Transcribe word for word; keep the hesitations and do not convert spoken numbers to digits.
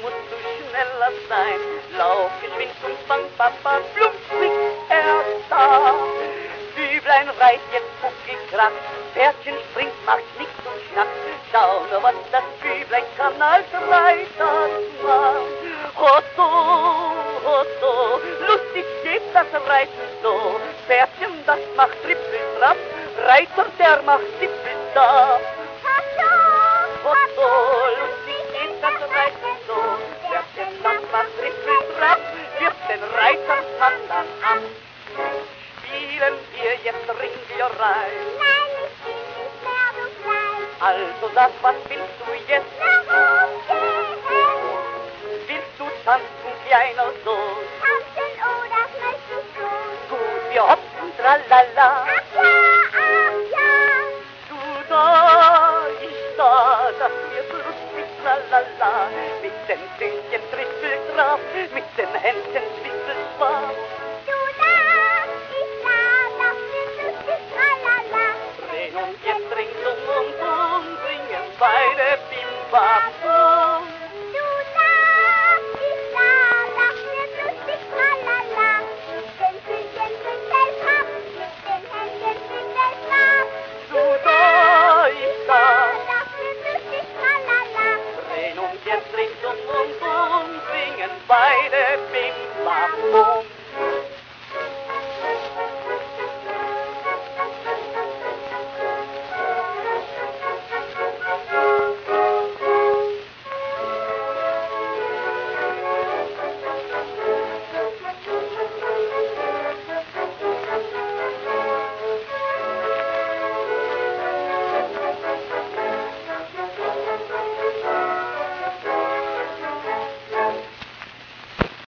musst du schneller sein. Lauf geschwind und fang Papa, plump springt er da. Büblein reißt jetzt Pucki krack, Pferdchen springt, macht nix und schnackt. Schau nur, was das Büblein kann als Reitermann. Hosso, hosso, lustig geht das Reiten so. Pferdchen, das macht Trippeltrapp, Reiter, der macht Tippeltapp. Hosso, lustig geht das Reiten so. Pferdchen, das macht Trippeltrapp, wirft den Reitermann dann ab. Spielen wir jetzt Ringelei? Nein, ich bin nicht mehr so klein. Also sag, was willst du jetzt? Na, umgehen. Willst du tanzen, kleiner Sohn? Tanzen, oh, das möchte ich tun. Gut, wir hoppen, tralala. Ach ja, ach ja. Du da, ich da, das wird lustig, tralala. Mit den Zähnchen Trippeltrap, mit den Händen Zwiebelschwab. Du lachst, ich lach, das wird lustig, tralala. Drehen uns jetzt ringsum und um, bringen beide Bim Bam.